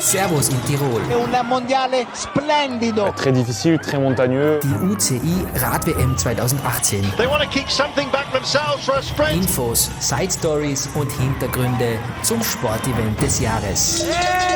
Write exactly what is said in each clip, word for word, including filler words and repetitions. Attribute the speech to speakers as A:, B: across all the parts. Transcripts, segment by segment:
A: Servus in Tirol.
B: Un mondiale splendido.
C: Très difficile, très montagneux.
A: Die U C I-Rad-W M zweitausendachtzehn.
B: They want to kick something back themselves for a sprint.
A: Infos, Side-Stories und Hintergründe zum Sportevent des Jahres.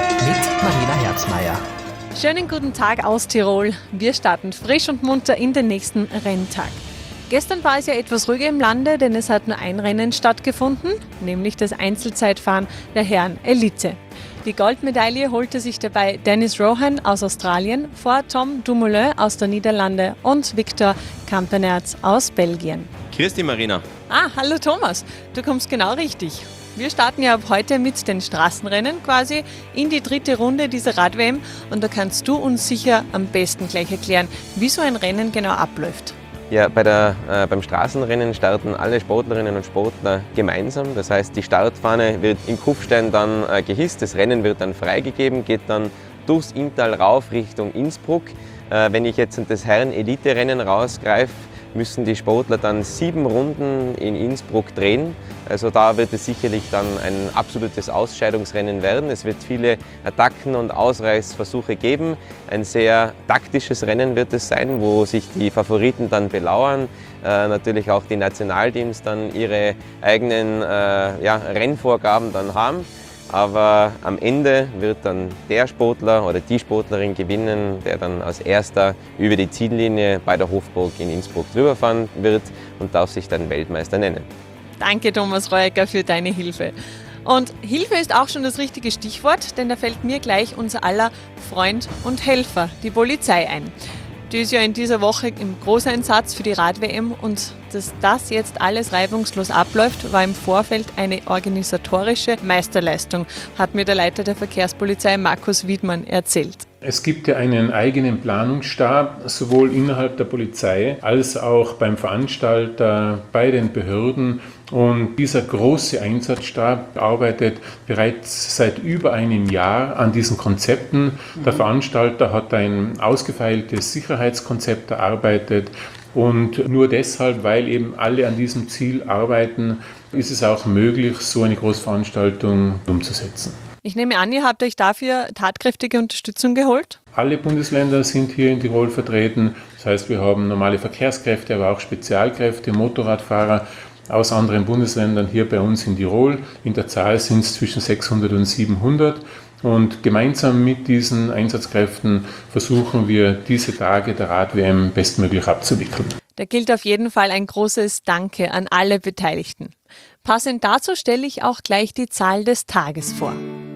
A: Mit Marina Herzmeier.
D: Schönen guten Tag aus Tirol. Wir starten frisch und munter in den nächsten Renntag. Gestern war es ja etwas ruhiger im Lande, denn es hat nur ein Rennen stattgefunden, nämlich das Einzelzeitfahren der Herren Elite. Die Goldmedaille holte sich dabei Dennis Rohan aus Australien vor Tom Dumoulin aus der Niederlande und Victor Campenerz aus Belgien.
E: Grüß dich, Marina.
D: Ah, hallo Thomas, du kommst genau richtig. Wir starten ja ab heute mit den Straßenrennen quasi in die dritte Runde dieser Rad-W M und da kannst du uns sicher am besten gleich erklären, wie so ein Rennen genau abläuft.
E: Ja, bei der, äh, beim Straßenrennen starten alle Sportlerinnen und Sportler gemeinsam. Das heißt, die Startfahne wird in Kufstein dann äh, gehisst, das Rennen wird dann freigegeben, geht dann durchs Inntal rauf Richtung Innsbruck. Äh, wenn ich jetzt in das Herren-Elite-Rennen rausgreife, müssen die Sportler dann sieben Runden in Innsbruck drehen. Also da wird es sicherlich dann ein absolutes Ausscheidungsrennen werden. Es wird viele Attacken und Ausreißversuche geben. Ein sehr taktisches Rennen wird es sein, wo sich die Favoriten dann belauern. Äh, natürlich auch die Nationalteams dann ihre eigenen äh, ja, Rennvorgaben dann haben. Aber am Ende wird dann der Sportler oder die Sportlerin gewinnen, der dann als erster über die Ziellinie bei der Hofburg in Innsbruck drüberfahren wird und darf sich dann Weltmeister nennen.
D: Danke Thomas Reuecker für deine Hilfe. Und Hilfe ist auch schon das richtige Stichwort, denn da fällt mir gleich unser aller Freund und Helfer, die Polizei, ein. Die ist ja in dieser Woche im Großeinsatz für die Rad-W M und dass das jetzt alles reibungslos abläuft, war im Vorfeld eine organisatorische Meisterleistung, hat mir der Leiter der Verkehrspolizei Markus Wiedmann erzählt.
F: Es gibt ja einen eigenen Planungsstab, sowohl innerhalb der Polizei als auch beim Veranstalter, bei den Behörden. Und dieser große Einsatzstab arbeitet bereits seit über einem Jahr an diesen Konzepten. Der Veranstalter hat ein ausgefeiltes Sicherheitskonzept erarbeitet. Und nur deshalb, weil eben alle an diesem Ziel arbeiten, ist es auch möglich, so eine Großveranstaltung umzusetzen.
D: Ich nehme an, ihr habt euch dafür tatkräftige Unterstützung geholt?
F: Alle Bundesländer sind hier in Tirol vertreten. Das heißt, wir haben normale Verkehrskräfte, aber auch Spezialkräfte, Motorradfahrer aus anderen Bundesländern hier bei uns in Tirol. In der Zahl sind es zwischen sechshundert und siebenhundert. Und gemeinsam mit diesen Einsatzkräften versuchen wir, diese Tage der Rad-W M bestmöglich abzuwickeln.
D: Da gilt auf jeden Fall ein großes Danke an alle Beteiligten. Passend dazu stelle ich auch gleich die Zahl des Tages vor.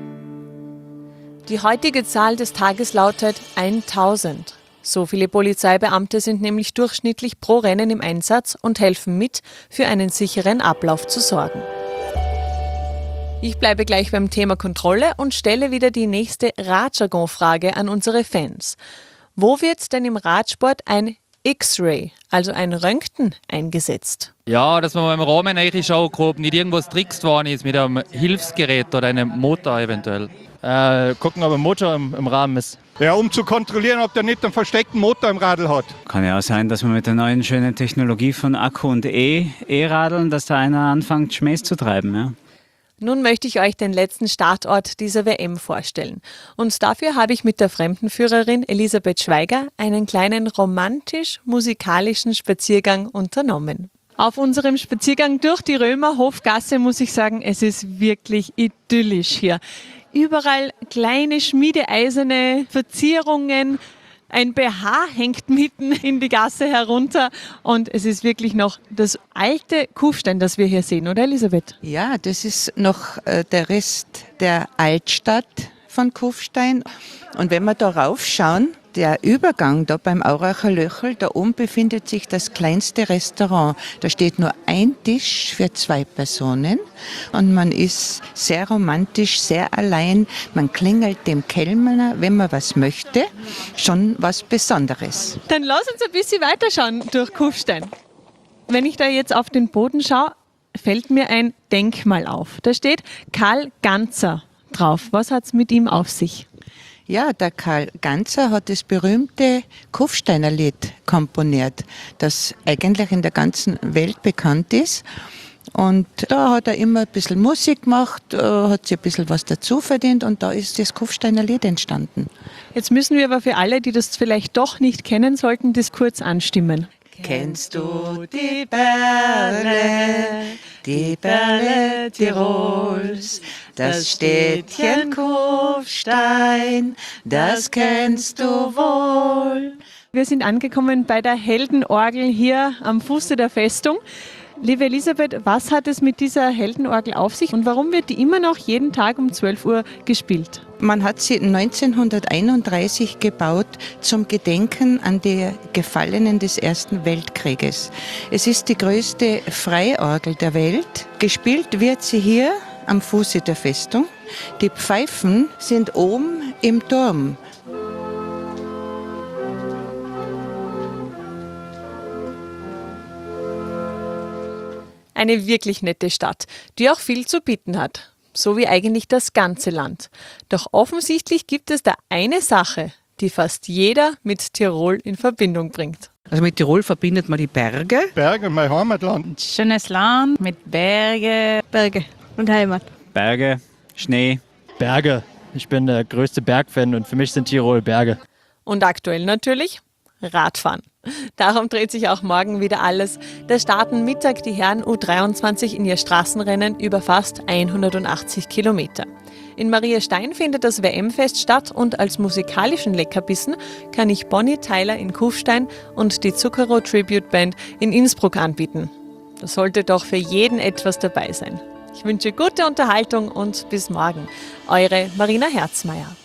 D: Die heutige Zahl des Tages lautet tausend. So viele Polizeibeamte sind nämlich durchschnittlich pro Rennen im Einsatz und helfen mit, für einen sicheren Ablauf zu sorgen. Ich bleibe gleich beim Thema Kontrolle und stelle wieder die nächste Radjargon-Frage an unsere Fans. Wo wird denn im Radsport ein X-Ray, also ein Röntgen, eingesetzt?
G: Ja, dass man beim Rahmen reinschauen, ob nicht irgendwas trickst worden ist mit einem Hilfsgerät oder einem Motor eventuell. Äh, gucken, ob ein Motor im, im Rahmen ist.
H: Ja, um zu kontrollieren, ob der nicht einen versteckten Motor im Radl hat.
I: Kann ja auch sein, dass man mit der neuen schönen Technologie von Akku und E- E-Radeln, dass da einer anfängt, Schmähs zu treiben. Ja.
D: Nun möchte ich euch den letzten Startort dieser W M vorstellen. Und dafür habe ich mit der Fremdenführerin Elisabeth Schweiger einen kleinen romantisch-musikalischen Spaziergang unternommen. Auf unserem Spaziergang durch die Römer Hofgasse muss ich sagen, es ist wirklich idyllisch hier. Überall kleine schmiedeeiserne Verzierungen. Ein B H hängt mitten in die Gasse herunter und es ist wirklich noch das alte Kufstein, das wir hier sehen, oder Elisabeth?
J: Ja, das ist noch äh, der Rest der Altstadt von Kufstein. Und wenn wir da raufschauen, der Übergang da beim Auracher Löchel, da oben befindet sich das kleinste Restaurant. Da steht nur ein Tisch für zwei Personen und man ist sehr romantisch, sehr allein. Man klingelt dem Kellner, wenn man was möchte. Schon was Besonderes.
D: Dann lass uns ein bisschen weiterschauen durch Kufstein. Wenn ich da jetzt auf den Boden schaue, fällt mir ein Denkmal auf. Da steht Karl Ganzer drauf. Was hat es mit ihm auf sich?
J: Ja, der Karl Ganzer hat das berühmte Kufsteiner Lied komponiert, das eigentlich in der ganzen Welt bekannt ist. Und da hat er immer ein bisschen Musik gemacht, äh, hat sich ein bisschen was dazu verdient und da ist das Kufsteiner Lied entstanden.
D: Jetzt müssen wir aber für alle, die das vielleicht doch nicht kennen sollten, das kurz anstimmen.
J: Kennst du die Perle, die Perle Tirols, das Städtchen Kufstein, das kennst du wohl.
D: Wir sind angekommen bei der Heldenorgel hier am Fuße der Festung. Liebe Elisabeth, was hat es mit dieser Heldenorgel auf sich und warum wird die immer noch jeden Tag um zwölf Uhr gespielt?
J: Man hat sie neunzehnhunderteinunddreißig gebaut zum Gedenken an die Gefallenen des Ersten Weltkrieges. Es ist die größte Freiorgel der Welt. Gespielt wird sie hier am Fuße der Festung. Die Pfeifen sind oben im Turm.
D: Eine wirklich nette Stadt, die auch viel zu bieten hat. So wie eigentlich das ganze Land. Doch offensichtlich gibt es da eine Sache, die fast jeder mit Tirol in Verbindung bringt.
K: Also mit Tirol verbindet man die Berge.
H: Berge, mein Heimatland.
L: Ein schönes Land mit Berge.
M: Berge und Heimat.
I: Berge, Schnee.
G: Berge. Ich bin der größte Bergfan und für mich sind Tirol Berge.
D: Und aktuell natürlich Radfahren. Darum dreht sich auch morgen wieder alles. Da starten Mittag die Herren U dreiundzwanzig in ihr Straßenrennen über fast hundertachtzig Kilometer. In Mariastein findet das W M-Fest statt und als musikalischen Leckerbissen kann ich Bonnie Tyler in Kufstein und die Zucchero Tribute Band in Innsbruck anbieten. Da sollte doch für jeden etwas dabei sein. Ich wünsche gute Unterhaltung und bis morgen. Eure Marina Herzmeier.